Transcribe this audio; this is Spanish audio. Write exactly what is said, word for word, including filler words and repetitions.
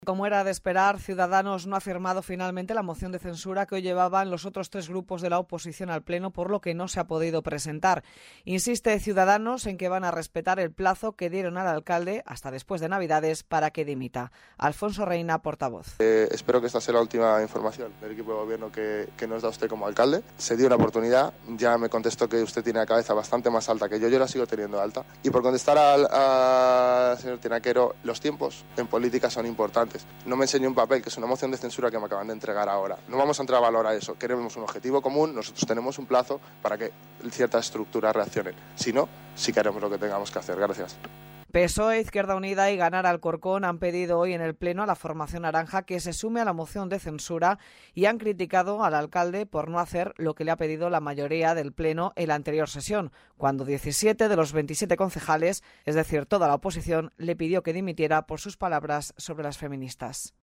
Como era de esperar, Ciudadanos no ha firmado finalmente la moción de censura que hoy llevaban los otros tres grupos de la oposición al Pleno, por lo que no se ha podido presentar. Insiste Ciudadanos en que van a respetar el plazo que dieron al alcalde hasta después de Navidades para que dimita. Alfonso Reina, portavoz. Eh, espero que esta sea la última información del equipo de gobierno que, que nos da usted como alcalde. Se dio una oportunidad, ya me contestó que usted tiene la cabeza bastante más alta que yo, yo la sigo teniendo alta. Y por contestar al, al señor Tinaquero, los tiempos en política son importantes. No me enseñe un papel, que es una moción de censura que me acaban de entregar ahora. No vamos a entrar a valor a eso. Queremos un objetivo común, nosotros tenemos un plazo para que ciertas estructuras reaccionen. Si no, sí que haremos lo que tengamos que hacer. Gracias. P S O E, Izquierda Unida y Ganar Alcorcón han pedido hoy en el Pleno a la formación naranja que se sume a la moción de censura y han criticado al alcalde por no hacer lo que le ha pedido la mayoría del Pleno en la anterior sesión, cuando diecisiete de los veintisiete concejales, es decir, toda la oposición, le pidió que dimitiera por sus palabras sobre las feministas.